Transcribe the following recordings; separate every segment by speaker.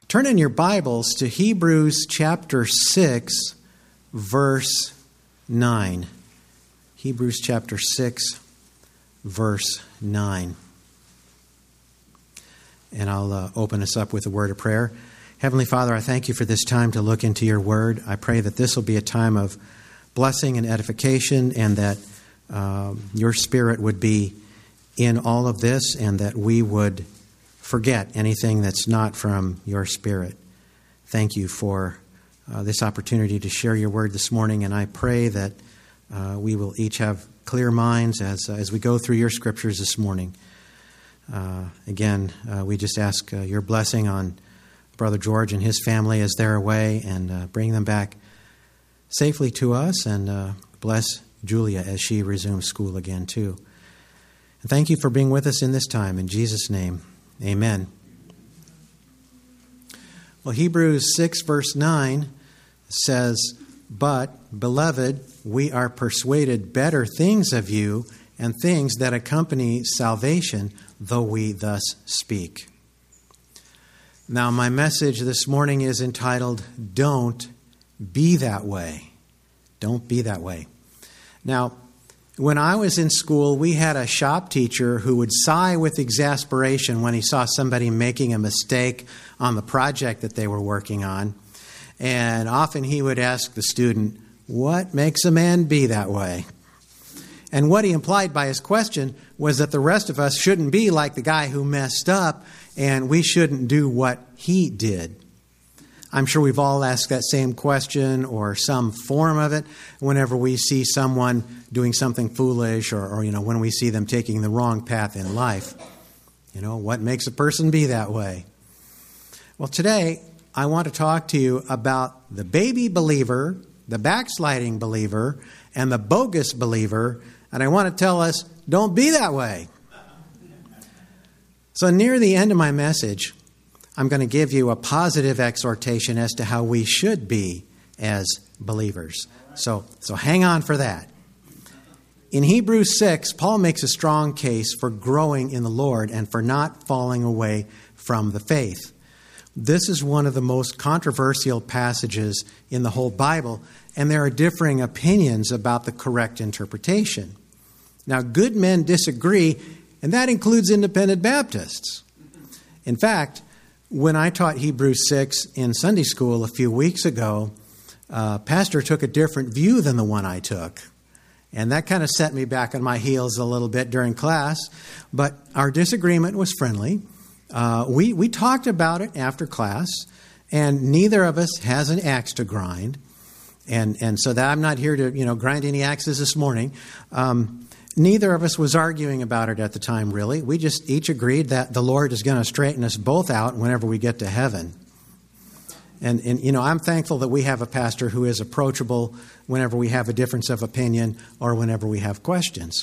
Speaker 1: Turn in your Bibles to Hebrews chapter 6, verse 9. Hebrews chapter 6, verse 9. And I'll open us up with a word of prayer. Heavenly Father, I thank you for this time to look into your word. I pray that this will be a time of blessing and edification, and that your Spirit would be in all of this, and that we would forget anything that's not from your Spirit. Thank you for this opportunity to share your word this morning, and I pray that we will each have clear minds as we go through your scriptures this morning. Again, we just ask your blessing on Brother George and his family as they're away, and bring them back safely to us, and bless Julia as she resumes school again too. And thank you for being with us in this time. In Jesus' name, amen. Well, Hebrews 6 verse 9 says, "But, beloved, we are persuaded better things of you, and things that accompany salvation, though we thus speak." Now, my message this morning is entitled, "Don't Be That Way." Don't be that way. Now, when I was in school, we had a shop teacher who would sigh with exasperation when he saw somebody making a mistake on the project that they were working on. And often he would ask the student, "What makes a man be that way?" And what he implied by his question was that the rest of us shouldn't be like the guy who messed up, and we shouldn't do what he did. I'm sure we've all asked that same question or some form of it whenever we see someone doing something foolish, or when we see them taking the wrong path in life. What makes a person be that way? Well, today I want to talk to you about the baby believer, the backsliding believer, and the bogus believer, and I want to tell us, don't be that way. So near the end of my message, I'm going to give you a positive exhortation as to how we should be as believers. So hang on for that. In Hebrews 6, Paul makes a strong case for growing in the Lord and for not falling away from the faith. This is one of the most controversial passages in the whole Bible, and there are differing opinions about the correct interpretation. Now, good men disagree, and that includes independent Baptists. In fact, when I taught Hebrews 6 in Sunday school a few weeks ago, Pastor took a different view than the one I took. And that kind of set me back on my heels a little bit during class. But our disagreement was friendly. We talked about it after class, and neither of us has an axe to grind. And so that I'm not here to grind any axes this morning. Neither of us was arguing about it at the time, really. We just each agreed that the Lord is going to straighten us both out whenever we get to heaven. And I'm thankful that we have a pastor who is approachable whenever we have a difference of opinion or whenever we have questions.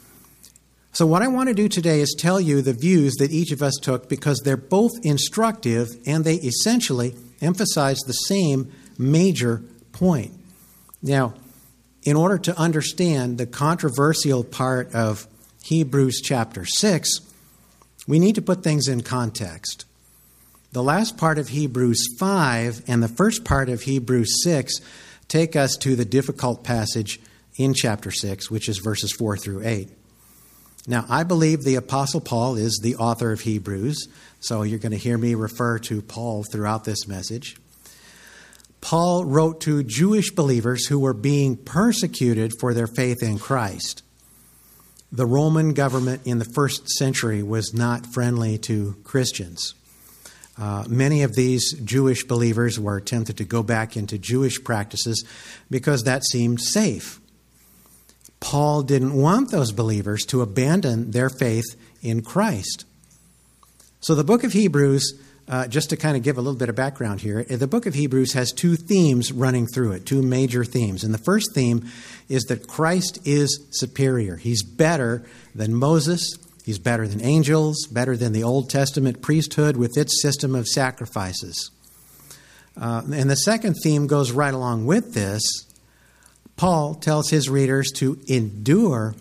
Speaker 1: So what I want to do today is tell you the views that each of us took, because they're both instructive and they essentially emphasize the same major point. Now, in order to understand the controversial part of Hebrews chapter 6, we need to put things in context. The last part of Hebrews 5 and the first part of Hebrews 6 take us to the difficult passage in chapter 6, which is verses 4 through 8. Now, I believe the Apostle Paul is the author of Hebrews, so you're going to hear me refer to Paul throughout this message. Paul wrote to Jewish believers who were being persecuted for their faith in Christ. The Roman government in the first century was not friendly to Christians. Many of these Jewish believers were tempted to go back into Jewish practices because that seemed safe. Paul didn't want those believers to abandon their faith in Christ. So the book of Hebrews, just to kind of give a little bit of background here, the book of Hebrews has two themes running through it, two major themes. And the first theme is that Christ is superior. He's better than Moses. He's better than angels, better than the Old Testament priesthood with its system of sacrifices. And the second theme goes right along with this. Paul tells his readers to endure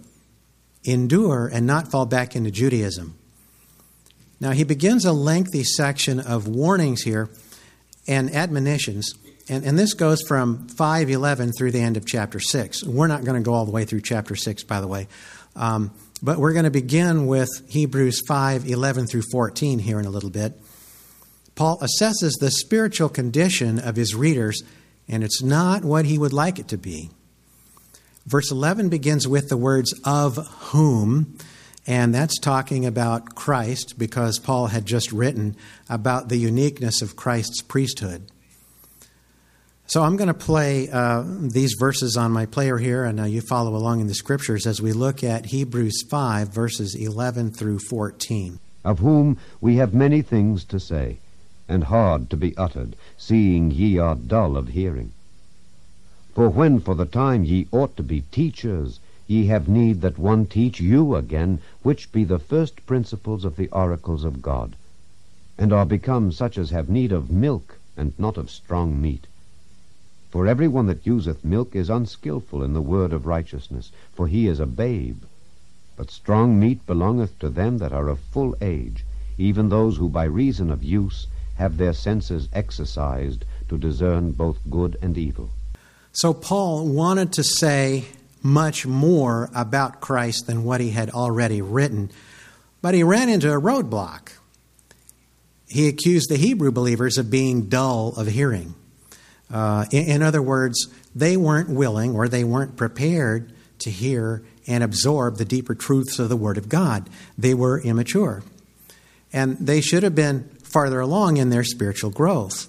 Speaker 1: and not fall back into Judaism. Now, he begins a lengthy section of warnings here and admonitions. And this goes from 5:11 through the end of chapter 6. We're not going to go all the way through chapter 6, by the way. But we're going to begin with Hebrews 5:11 through 14 here in a little bit. Paul assesses the spiritual condition of his readers, and it's not what he would like it to be. Verse 11 begins with the words "of whom," and that's talking about Christ, because Paul had just written about the uniqueness of Christ's priesthood. So I'm going to play these verses on my player here, and you follow along in the Scriptures as we look at Hebrews 5, verses 11 through 14.
Speaker 2: Of whom we have many things to say, and hard to be uttered, seeing ye are dull of hearing. For when for the time ye ought to be teachers, ye have need that one teach you again, which be the first principles of the oracles of God, and are become such as have need of milk, and not of strong meat. For every one that useth milk is unskilful in the word of righteousness, for he is a babe. But strong meat belongeth to them that are of full age, even those who by reason of use have their senses exercised to discern both good and evil.
Speaker 1: So Paul wanted to say much more about Christ than what he had already written, but he ran into a roadblock. He accused the Hebrew believers of being dull of hearing. In other words, they weren't willing or they weren't prepared to hear and absorb the deeper truths of the Word of God. They were immature. And they should have been farther along in their spiritual growth.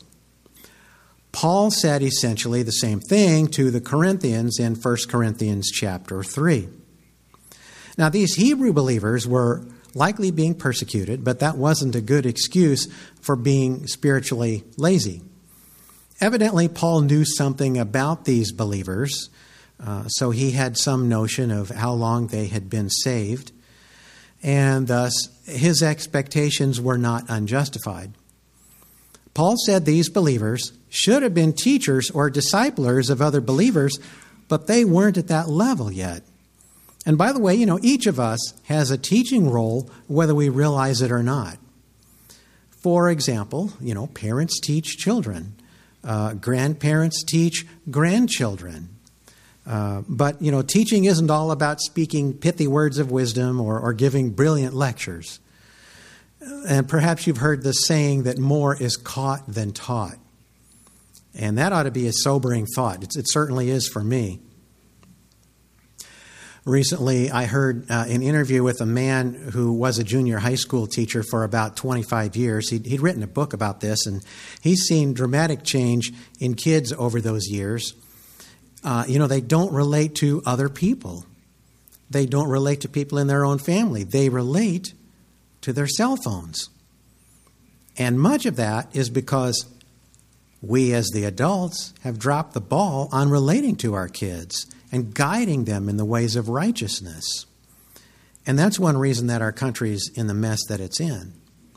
Speaker 1: Paul said essentially the same thing to the Corinthians in 1 Corinthians chapter 3. Now, these Hebrew believers were likely being persecuted, but that wasn't a good excuse for being spiritually lazy. Evidently, Paul knew something about these believers, so he had some notion of how long they had been saved, and thus his expectations were not unjustified. Paul said these believers should have been teachers or disciplers of other believers, but they weren't at that level yet. And by the way, each of us has a teaching role, whether we realize it or not. For example, parents teach children. Grandparents teach grandchildren. But teaching isn't all about speaking pithy words of wisdom or giving brilliant lectures. And perhaps you've heard the saying that more is caught than taught. And that ought to be a sobering thought. It certainly is for me. Recently, I heard an interview with a man who was a junior high school teacher for about 25 years. He'd written a book about this, and he's seen dramatic change in kids over those years. They don't relate to other people. They don't relate to people in their own family. They relate to their cell phones. And much of that is because we as the adults have dropped the ball on relating to our kids and guiding them in the ways of righteousness. And that's one reason that our country's in the mess that it's in.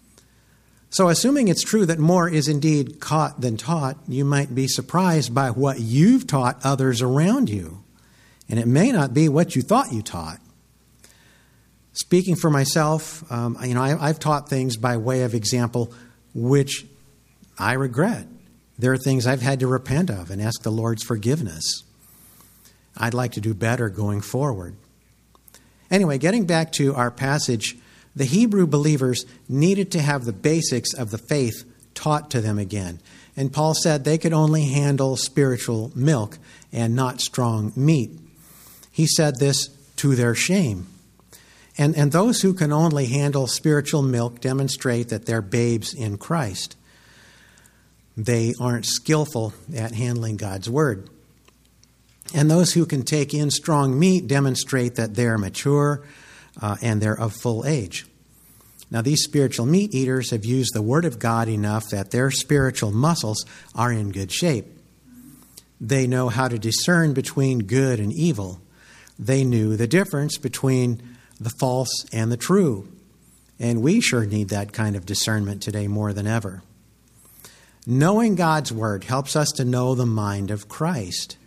Speaker 1: So assuming it's true that more is indeed caught than taught, you might be surprised by what you've taught others around you. And it may not be what you thought you taught. Speaking for myself, I've taught things by way of example which I regret. There are things I've had to repent of and ask the Lord's forgiveness. I'd like to do better going forward. Anyway, getting back to our passage, the Hebrew believers needed to have the basics of the faith taught to them again. And Paul said they could only handle spiritual milk and not strong meat. He said this to their shame. And those who can only handle spiritual milk demonstrate that they're babes in Christ. They aren't skillful at handling God's word. And those who can take in strong meat demonstrate that they're mature and they're of full age. Now, these spiritual meat eaters have used the Word of God enough that their spiritual muscles are in good shape. They know how to discern between good and evil. They knew the difference between the false and the true. And we sure need that kind of discernment today more than ever. Knowing God's Word helps us to know the mind of Christ.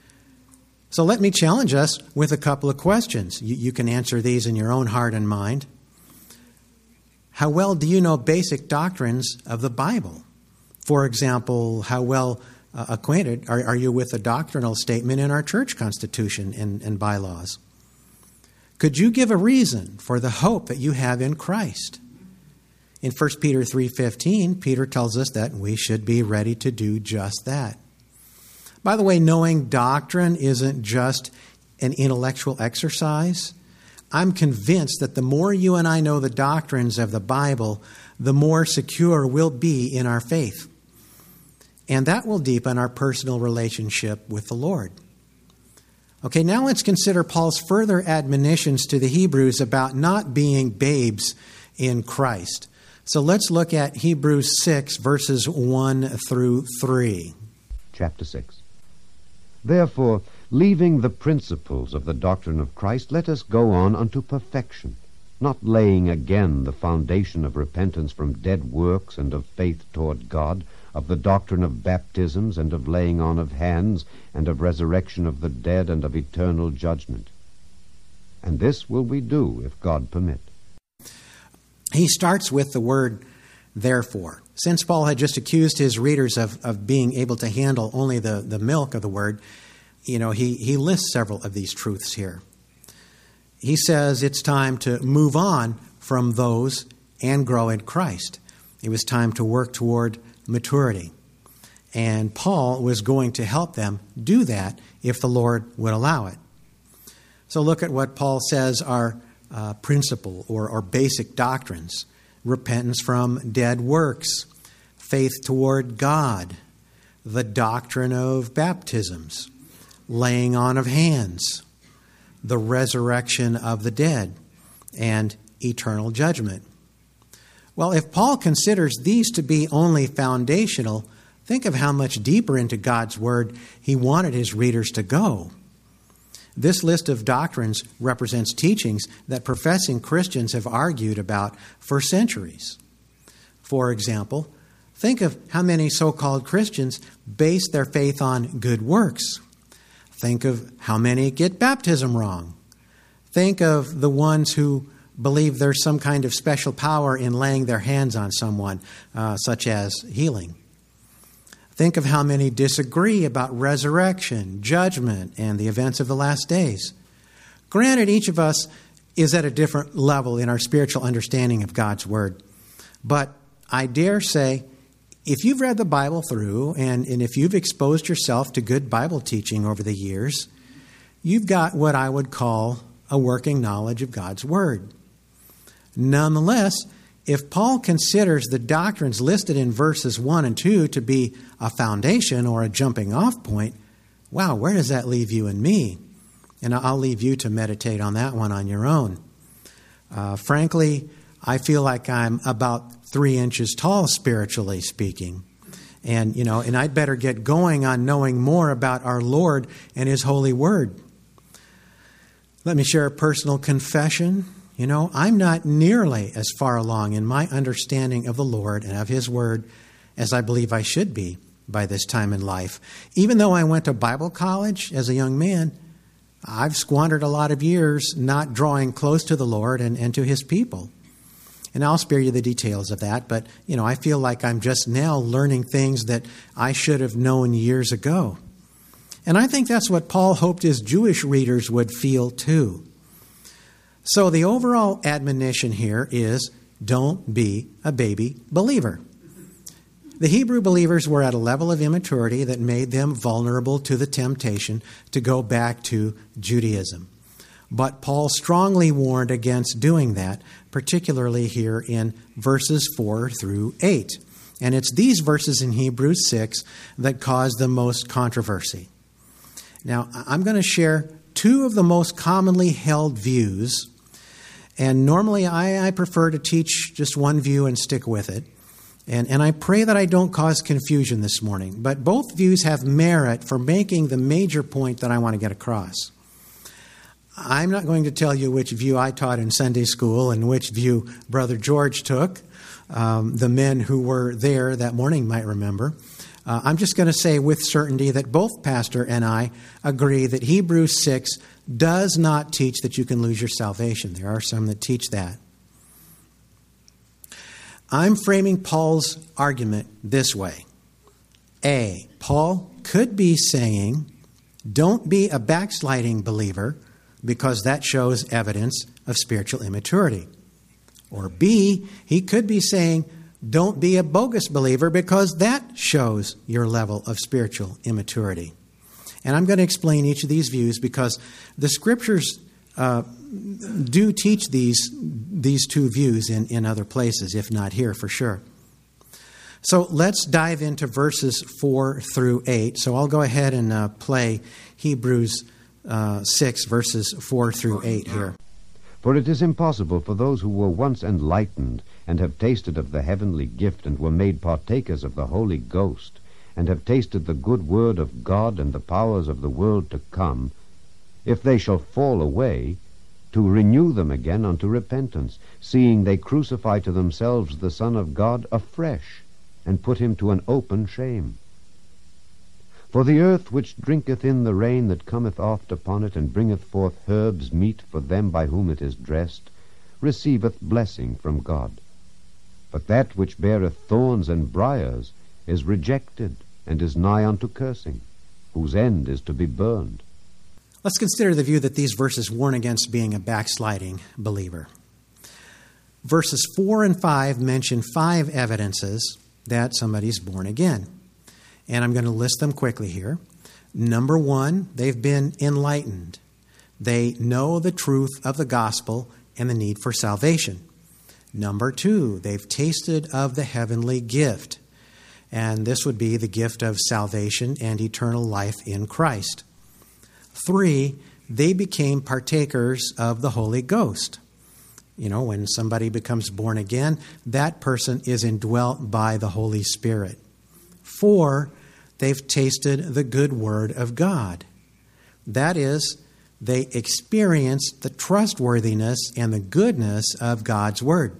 Speaker 1: So let me challenge us with a couple of questions. You can answer these in your own heart and mind. How well do you know basic doctrines of the Bible? For example, how well acquainted are you with the doctrinal statement in our church constitution and bylaws? Could you give a reason for the hope that you have in Christ? In 1 Peter 3:15, Peter tells us that we should be ready to do just that. By the way, knowing doctrine isn't just an intellectual exercise. I'm convinced that the more you and I know the doctrines of the Bible, the more secure we'll be in our faith. And that will deepen our personal relationship with the Lord. Okay, now let's consider Paul's further admonitions to the Hebrews about not being babes in Christ. So let's look at Hebrews 6, verses 1 through 3.
Speaker 2: Chapter 6. Therefore, leaving the principles of the doctrine of Christ, let us go on unto perfection, not laying again the foundation of repentance from dead works and of faith toward God, of the doctrine of baptisms and of laying on of hands, and of resurrection of the dead and of eternal judgment. And this will we do, if God permit.
Speaker 1: He starts with the word therefore. Since Paul had just accused his readers of being able to handle only the milk of the word, he lists several of these truths here. He says it's time to move on from those and grow in Christ. It was time to work toward maturity. And Paul was going to help them do that if the Lord would allow it. So look at what Paul says are principle or basic doctrines. Repentance from dead works, faith toward God, the doctrine of baptisms, laying on of hands, the resurrection of the dead, and eternal judgment. Well, if Paul considers these to be only foundational, think of how much deeper into God's Word he wanted his readers to go. This list of doctrines represents teachings that professing Christians have argued about for centuries. For example, think of how many so-called Christians base their faith on good works. Think of how many get baptism wrong. Think of the ones who believe there's some kind of special power in laying their hands on someone, such as healing. Think of how many disagree about resurrection, judgment, and the events of the last days. Granted, each of us is at a different level in our spiritual understanding of God's Word. But I dare say, if you've read the Bible through, and if you've exposed yourself to good Bible teaching over the years, you've got what I would call a working knowledge of God's Word. Nonetheless, if Paul considers the doctrines listed in verses 1 and 2 to be a foundation or a jumping off point, wow, where does that leave you and me? And I'll leave you to meditate on that one on your own. Frankly, I feel like I'm about 3 inches tall, spiritually speaking. And I'd better get going on knowing more about our Lord and His holy word. Let me share a personal confession. I'm not nearly as far along in my understanding of the Lord and of His Word as I believe I should be by this time in life. Even though I went to Bible college as a young man, I've squandered a lot of years not drawing close to the Lord and to His people. And I'll spare you the details of that, but, I feel like I'm just now learning things that I should have known years ago. And I think that's what Paul hoped his Jewish readers would feel too. So the overall admonition here is, don't be a baby believer. The Hebrew believers were at a level of immaturity that made them vulnerable to the temptation to go back to Judaism. But Paul strongly warned against doing that, particularly here in verses 4 through 8. And it's these verses in Hebrews 6 that cause the most controversy. Now, I'm going to share 2 of the most commonly held views. And normally I prefer to teach just one view and stick with it. And I pray that I don't cause confusion this morning. But both views have merit for making the major point that I want to get across. I'm not going to tell you which view I taught in Sunday school and which view Brother George took. The men who were there that morning might remember. I'm just going to say with certainty that both Pastor and I agree that Hebrews 6 does not teach that you can lose your salvation. There are some that teach that. I'm framing Paul's argument this way. A, Paul could be saying, don't be a backsliding believer because that shows evidence of spiritual immaturity. Or B, he could be saying, don't be a bogus believer because that shows your level of spiritual immaturity. And I'm going to explain each of these views because the Scriptures do teach these two views in other places, if not here for sure. So let's dive into verses 4 through 8. So I'll go ahead and play Hebrews 6, verses 4 through 8 here.
Speaker 2: For it is impossible for those who were once enlightened and have tasted of the heavenly gift and were made partakers of the Holy Ghost and have tasted the good word of God and the powers of the world to come, if they shall fall away, to renew them again unto repentance, seeing they crucify to themselves the Son of God afresh, and put him to an open shame. For the earth which drinketh in the rain that cometh oft upon it, and bringeth forth herbs meet for them by whom it is dressed, receiveth blessing from God. But that which beareth thorns and briars is rejected, and is nigh unto cursing, whose end is to be burned.
Speaker 1: Let's consider the view that these verses warn against being a backsliding believer. Verses 4 and 5 mention 5 evidences that somebody's born again. And I'm going to list them quickly here. Number 1, they've been enlightened. They know the truth of the gospel and the need for salvation. Number 2, they've tasted of the heavenly gift. And this would be the gift of salvation and eternal life in Christ. 3, they became partakers of the Holy Ghost. You know, when somebody becomes born again, that person is indwelt by the Holy Spirit. 4, they've tasted the good word of God. That is, they experienced the trustworthiness and the goodness of God's word.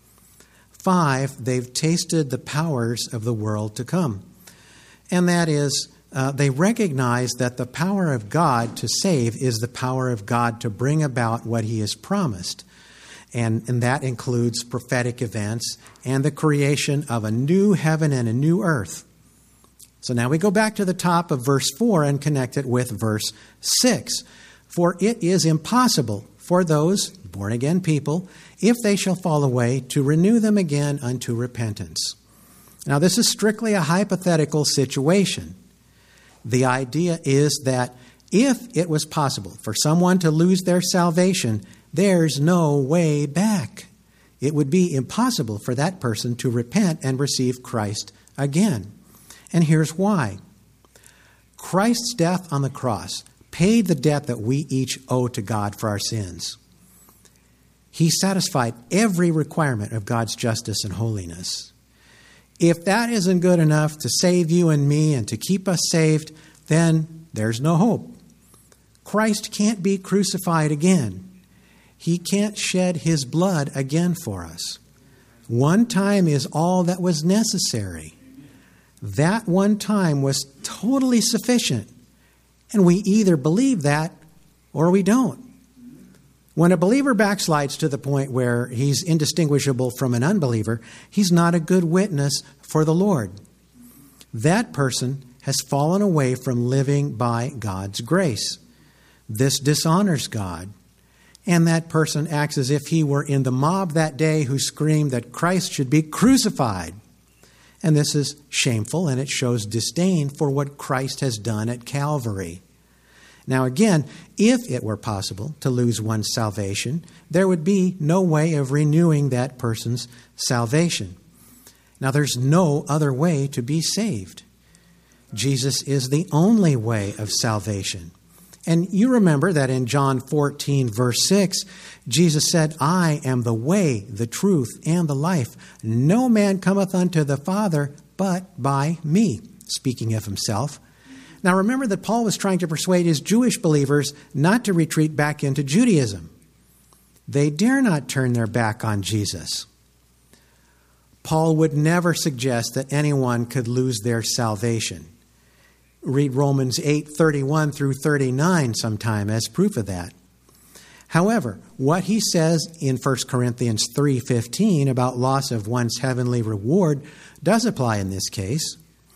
Speaker 1: 5, they've tasted the powers of the world to come. And that is, they recognize that the power of God to save is the power of God to bring about what he has promised. And that includes prophetic events and the creation of a new heaven and a new earth. So now we go back to the top of verse 4 and connect it with verse 6. For it is impossible for those born-again people, if they shall fall away, to renew them again unto repentance. Now this is strictly a hypothetical situation. The idea is that if it was possible for someone to lose their salvation, there's no way back. It would be impossible for that person to repent and receive Christ again. And here's why. Christ's death on the cross paid the debt that we each owe to God for our sins. He satisfied every requirement of God's justice and holiness. If that isn't good enough to save you and me and to keep us saved, then there's no hope. Christ can't be crucified again. He can't shed his blood again for us. One time is all that was necessary. That one time was totally sufficient. And we either believe that or we don't. When a believer backslides to the point where he's indistinguishable from an unbeliever, he's not a good witness for the Lord. That person has fallen away from living by God's grace. This dishonors God. And that person acts as if he were in the mob that day who screamed that Christ should be crucified. And this is shameful, and it shows disdain for what Christ has done at Calvary. Now again, if it were possible to lose one's salvation, there would be no way of renewing that person's salvation. Now there's no other way to be saved. Jesus is the only way of salvation. And you remember that in John 14, verse 6, Jesus said, I am the way, the truth, and the life. No man cometh unto the Father but by me, speaking of himself. Now remember that Paul was trying to persuade his Jewish believers not to retreat back into Judaism. They dare not turn their back on Jesus. Paul would never suggest that anyone could lose their salvation. Read Romans 8:31 through 39 sometime as proof of that. However, what he says in 1 Corinthians 3:15 about loss of one's heavenly reward does apply in this case.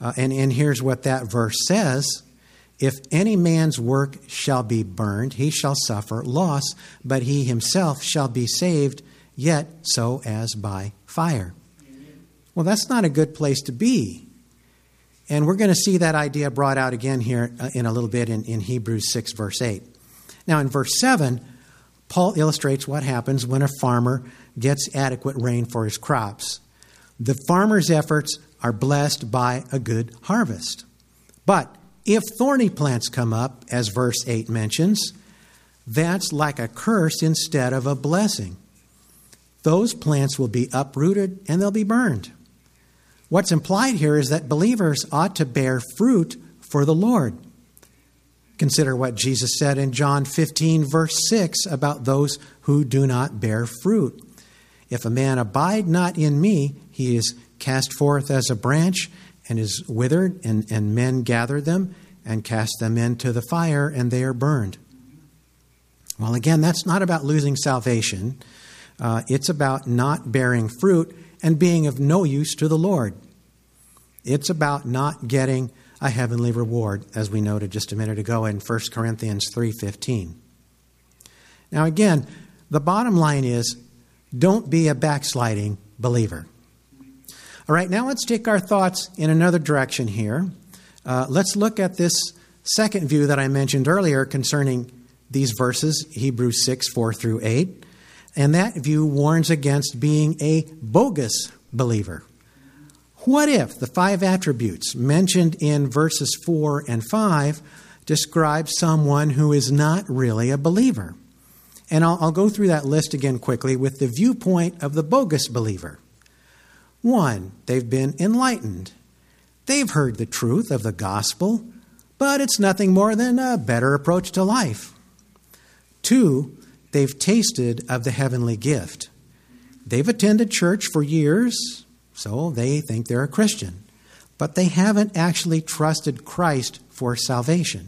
Speaker 1: And here's what that verse says. If any man's work shall be burned, he shall suffer loss, but he himself shall be saved, yet so as by fire. Well, that's not a good place to be. And we're going to see that idea brought out again here in a little bit in Hebrews 6, verse 8. Now, in verse 7, Paul illustrates what happens when a farmer gets adequate rain for his crops. The farmer's efforts are blessed by a good harvest. But if thorny plants come up, as verse 8 mentions, that's like a curse instead of a blessing. Those plants will be uprooted and they'll be burned. What's implied here is that believers ought to bear fruit for the Lord. Consider what Jesus said in John 15, verse 6, about those who do not bear fruit. If a man abide not in me, he is cast forth as a branch and is withered, and men gather them and cast them into the fire, and they are burned. Well, again, that's not about losing salvation. It's about not bearing fruit and being of no use to the Lord. It's about not getting a heavenly reward, as we noted just a minute ago in 1 Corinthians 3:15. Now again, the bottom line is, don't be a backsliding believer. All right, now let's take our thoughts in another direction here. Let's look at this second view that I mentioned earlier concerning these verses, Hebrews 6, 4 through 8. And that view warns against being a bogus believer. What if the 5 attributes mentioned in verses 4 and 5 describe someone who is not really a believer? And I'll go through that list again quickly with the viewpoint of the bogus believer. 1, they've been enlightened. They've heard the truth of the gospel, but it's nothing more than a better approach to life. 2, they've tasted of the heavenly gift. They've attended church for years, so they think they're a Christian, but they haven't actually trusted Christ for salvation.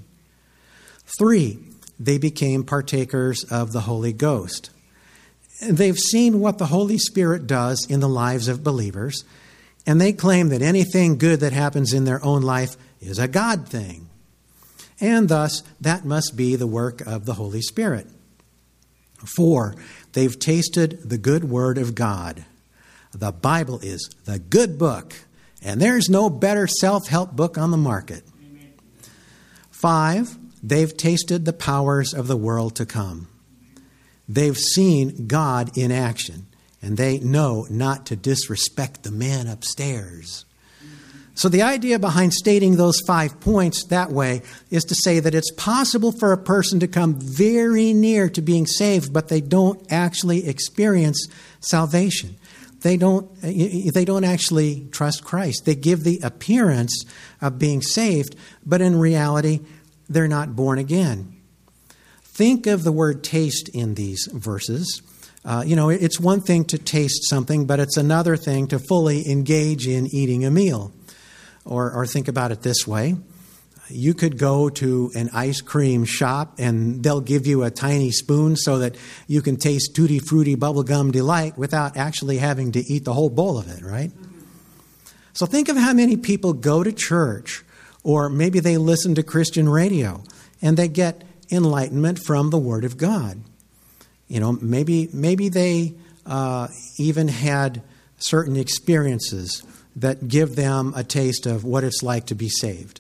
Speaker 1: 3, they became partakers of the Holy Ghost. They've seen what the Holy Spirit does in the lives of believers, and they claim that anything good that happens in their own life is a God thing. And thus, that must be the work of the Holy Spirit. 4, they've tasted the good word of God. The Bible is the good book, and there's no better self-help book on the market. 5, they've tasted the powers of the world to come. They've seen God in action, and they know not to disrespect the man upstairs. So the idea behind stating those 5 points that way is to say that it's possible for a person to come very near to being saved, but they don't actually experience salvation. They don't actually trust Christ. They give the appearance of being saved, but in reality, they're not born again. Think of the word taste in these verses. It's one thing to taste something, but it's another thing to fully engage in eating a meal. Or think about it this way. You could go to an ice cream shop and they'll give you a tiny spoon so that you can taste Tutti Frutti Bubblegum Delight without actually having to eat the whole bowl of it, right? So think of how many people go to church, or maybe they listen to Christian radio and they get enlightenment from the Word of God. Maybe they even had certain experiences that give them a taste of what it's like to be saved.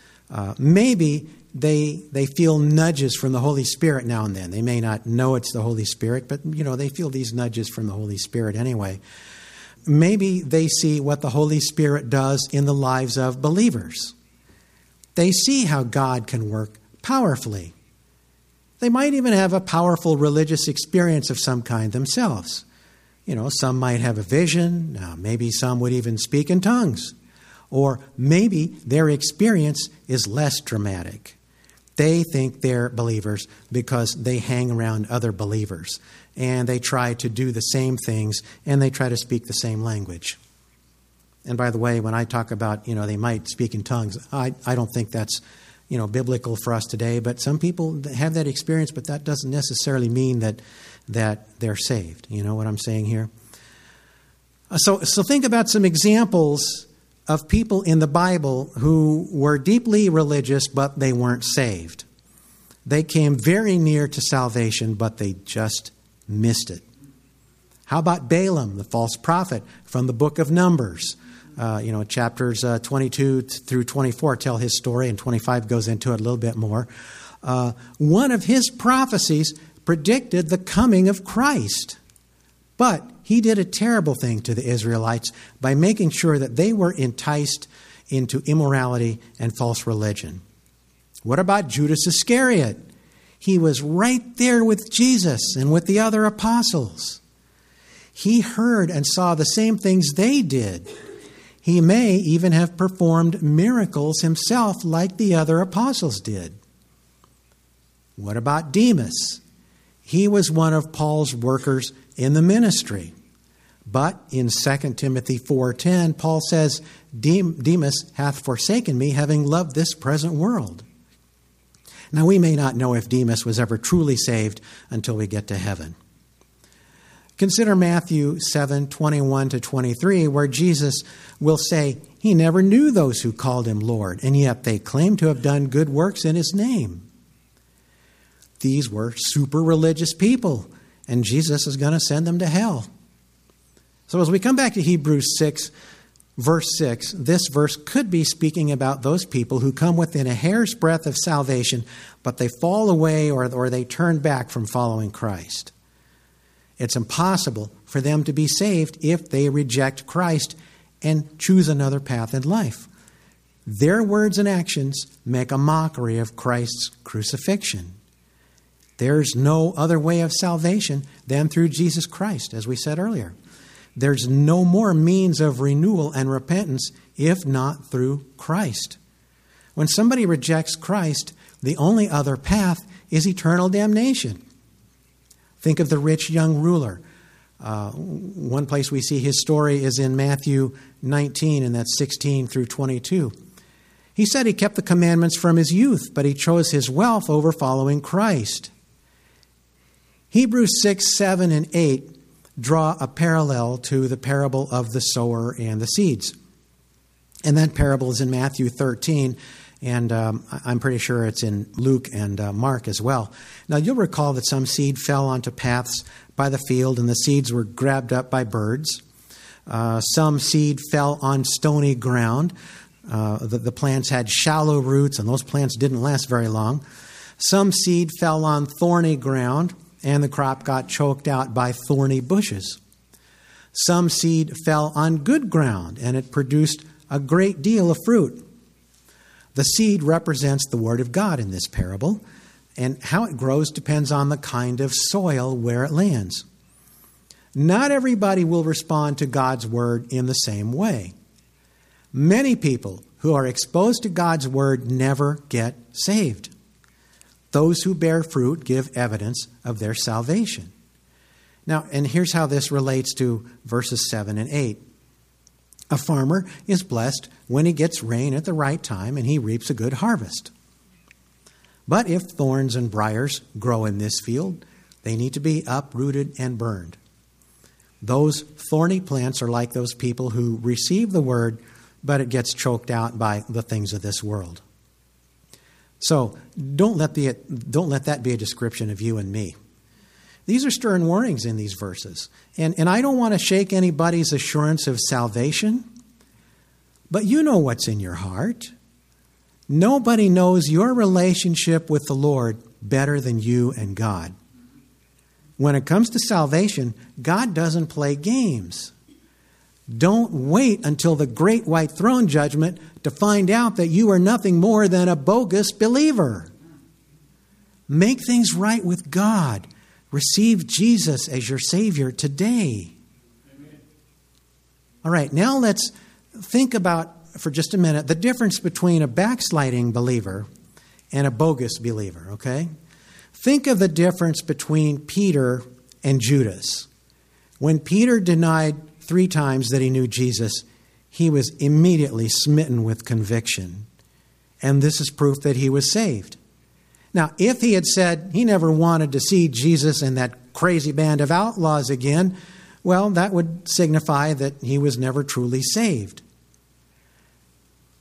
Speaker 1: Maybe they feel nudges from the Holy Spirit now and then. They may not know it's the Holy Spirit, but they feel these nudges from the Holy Spirit anyway. Maybe they see what the Holy Spirit does in the lives of believers. They see how God can work powerfully. They might even have a powerful religious experience of some kind themselves. Some might have a vision. Maybe some would even speak in tongues. Or maybe their experience is less dramatic. They think they're believers because they hang around other believers. And they try to do the same things, and they try to speak the same language. And by the way, when I talk about, they might speak in tongues, I don't think that's, biblical for us today. But some people have that experience, but that doesn't necessarily mean that they're saved. You know what I'm saying here? So think about some examples of people in the Bible who were deeply religious, but they weren't saved. They came very near to salvation, but they just missed it. How about Balaam, the false prophet from the book of Numbers? Chapters 22 through 24 tell his story, and 25 goes into it a little bit more. One of his prophecies predicted the coming of Christ. But he did a terrible thing to the Israelites by making sure that they were enticed into immorality and false religion. What about Judas Iscariot? He was right there with Jesus and with the other apostles. He heard and saw the same things they did. He may even have performed miracles himself like the other apostles did. What about Demas? He was one of Paul's workers in the ministry. But in 2 Timothy 4:10, Paul says, Demas hath forsaken me, having loved this present world. Now, we may not know if Demas was ever truly saved until we get to heaven. Consider Matthew 7:21-23, where Jesus will say, he never knew those who called him Lord, and yet they claim to have done good works in his name. These were super religious people, and Jesus is going to send them to hell. So as we come back to Hebrews 6, verse 6, this verse could be speaking about those people who come within a hair's breadth of salvation, but they fall away or they turn back from following Christ. It's impossible for them to be saved if they reject Christ and choose another path in life. Their words and actions make a mockery of Christ's crucifixion. There's no other way of salvation than through Jesus Christ, as we said earlier. There's no more means of renewal and repentance if not through Christ. When somebody rejects Christ, the only other path is eternal damnation. Think of the rich young ruler. One place we see his story is in Matthew 19, and that's 16 through 22. He said he kept the commandments from his youth, but he chose his wealth over following Christ. Hebrews 6, 7, and 8 draw a parallel to the parable of the sower and the seeds. And that parable is in Matthew 13, and I'm pretty sure it's in Luke and Mark as well. Now, you'll recall that some seed fell onto paths by the field, and the seeds were grabbed up by birds. Some seed fell on stony ground. The plants had shallow roots, and those plants didn't last very long. Some seed fell on thorny ground, and the crop got choked out by thorny bushes. Some seed fell on good ground, and it produced a great deal of fruit. The seed represents the Word of God in this parable, and how it grows depends on the kind of soil where it lands. Not everybody will respond to God's Word in the same way. Many people who are exposed to God's Word never get saved. Those who bear fruit give evidence of their salvation. Now, and here's how this relates to verses 7 and 8. A farmer is blessed when he gets rain at the right time and he reaps a good harvest. But if thorns and briars grow in this field, they need to be uprooted and burned. Those thorny plants are like those people who receive the word, but it gets choked out by the things of this world. So don't let that be a description of you and me. These are stern warnings in these verses. And I don't want to shake anybody's assurance of salvation, but you know what's in your heart. Nobody knows your relationship with the Lord better than you and God. When it comes to salvation, God doesn't play games. Don't wait until the great white throne judgment to find out that you are nothing more than a bogus believer. Make things right with God. Receive Jesus as your Savior today. Amen. All right, now let's think about, for just a minute, the difference between a backsliding believer and a bogus believer, okay? Think of the difference between Peter and Judas. When Peter denied 3 times that he knew Jesus, he was immediately smitten with conviction. And this is proof that he was saved. Now, if he had said he never wanted to see Jesus and that crazy band of outlaws again, well, that would signify that he was never truly saved.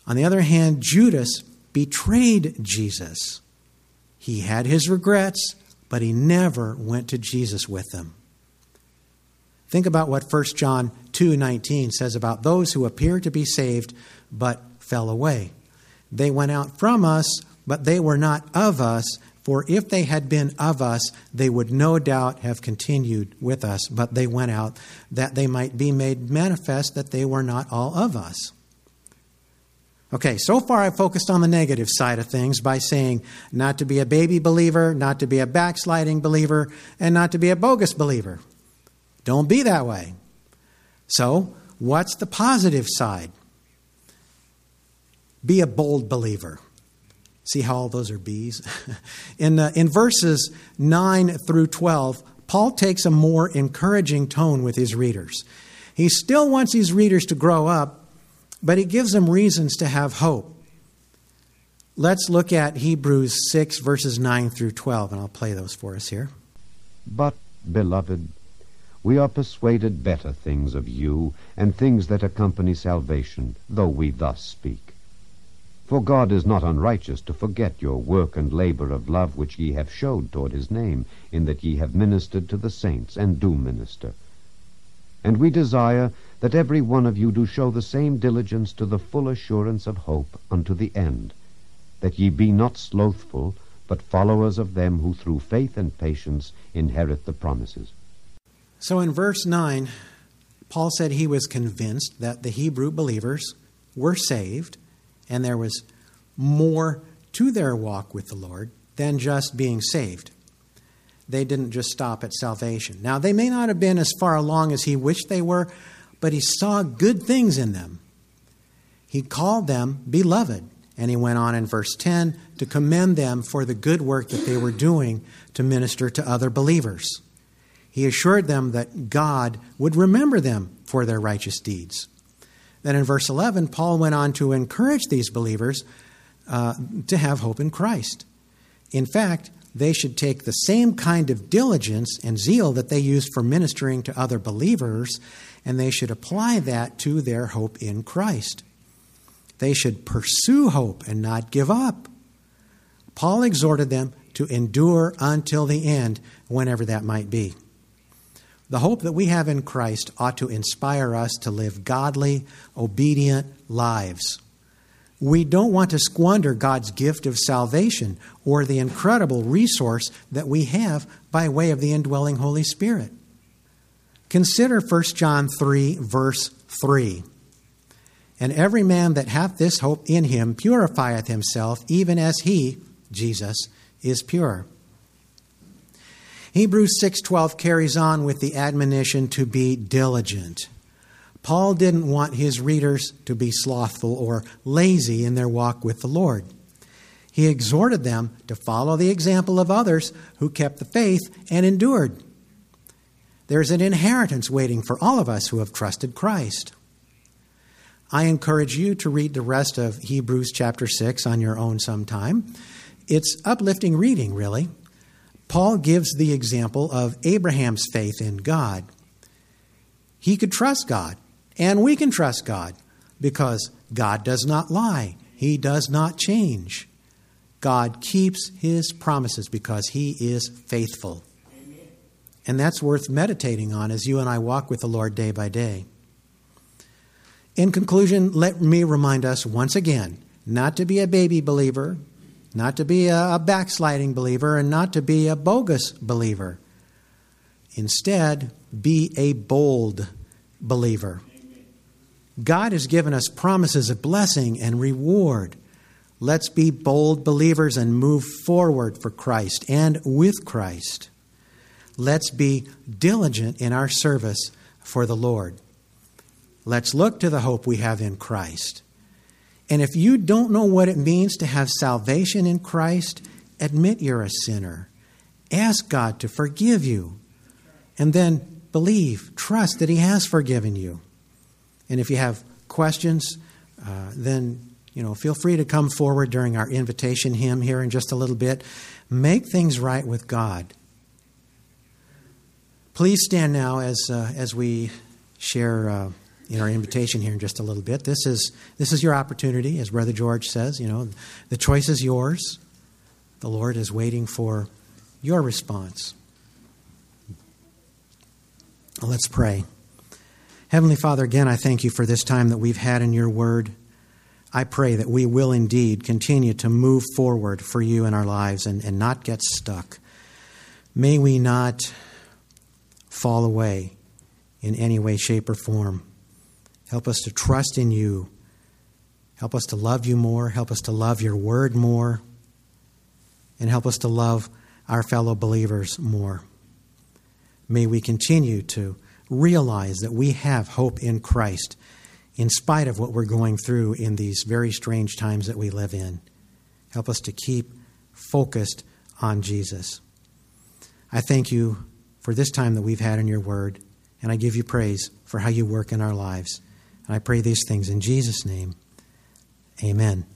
Speaker 1: On the other hand, Judas betrayed Jesus. He had his regrets, but he never went to Jesus with them. Think about what 1 John 2:19 says about those who appear to be saved but fell away. They went out from us, but they were not of us. For if they had been of us, they would no doubt have continued with us. But they went out that they might be made manifest that they were not all of us. Okay, so far I've focused on the negative side of things by saying not to be a baby believer, not to be a backsliding believer, and not to be a bogus believer. Don't be that way. So, what's the positive side? Be a bold believer. See how all those are B's? In verses 9 through 12, Paul takes a more encouraging tone with his readers. He still wants his readers to grow up, but he gives them reasons to have hope. Let's look at Hebrews 6, verses 9 through 12, and I'll play those for us here.
Speaker 2: But, beloved, we are persuaded better things of you, and things that accompany salvation, though we thus speak. For God is not unrighteous to forget your work and labor of love which ye have showed toward his name, in that ye have ministered to the saints, and do minister. And we desire that every one of you do show the same diligence to the full assurance of hope unto the end, that ye be not slothful, but followers of them who through faith and patience inherit the promises.
Speaker 1: So in verse 9, Paul said he was convinced that the Hebrew believers were saved, and there was more to their walk with the Lord than just being saved. They didn't just stop at salvation. Now, they may not have been as far along as he wished they were, but he saw good things in them. He called them beloved, and he went on in verse 10 to commend them for the good work that they were doing to minister to other believers. He assured them that God would remember them for their righteous deeds. Then in verse 11, Paul went on to encourage these believers to have hope in Christ. In fact, they should take the same kind of diligence and zeal that they used for ministering to other believers, and they should apply that to their hope in Christ. They should pursue hope and not give up. Paul exhorted them to endure until the end, whenever that might be. The hope that we have in Christ ought to inspire us to live godly, obedient lives. We don't want to squander God's gift of salvation or the incredible resource that we have by way of the indwelling Holy Spirit. Consider 1 John 3, verse 3. And every man that hath this hope in him purifieth himself, even as he, Jesus, is pure. Hebrews 6:12 carries on with the admonition to be diligent. Paul didn't want his readers to be slothful or lazy in their walk with the Lord. He exhorted them to follow the example of others who kept the faith and endured. There's an inheritance waiting for all of us who have trusted Christ. I encourage you to read the rest of Hebrews chapter 6 on your own sometime. It's uplifting reading, really. Paul gives the example of Abraham's faith in God. He could trust God, and we can trust God, because God does not lie. He does not change. God keeps his promises because he is faithful. Amen. And that's worth meditating on as you and I walk with the Lord day by day. In conclusion, let me remind us once again not to be a baby believer, not to be a backsliding believer, and not to be a bogus believer. Instead, be a bold believer. God has given us promises of blessing and reward. Let's be bold believers and move forward for Christ and with Christ. Let's be diligent in our service for the Lord. Let's look to the hope we have in Christ. And if you don't know what it means to have salvation in Christ, admit you're a sinner. Ask God to forgive you. And then believe, trust that he has forgiven you. And if you have questions, then feel free to come forward during our invitation hymn here in just a little bit. Make things right with God. Please stand now as we share in our invitation here in just a little bit. This is your opportunity, as Brother George says. The choice is yours. The Lord is waiting for your response. Let's pray. Heavenly Father, again, I thank you for this time that we've had in your word. I pray that we will indeed continue to move forward for you in our lives and not get stuck. May we not fall away in any way, shape, or form. Help us to trust in you. Help us to love you more. Help us to love your word more. And help us to love our fellow believers more. May we continue to realize that we have hope in Christ in spite of what we're going through in these very strange times that we live in. Help us to keep focused on Jesus. I thank you for this time that we've had in your word, and I give you praise for how you work in our lives. And I pray these things in Jesus' name. Amen.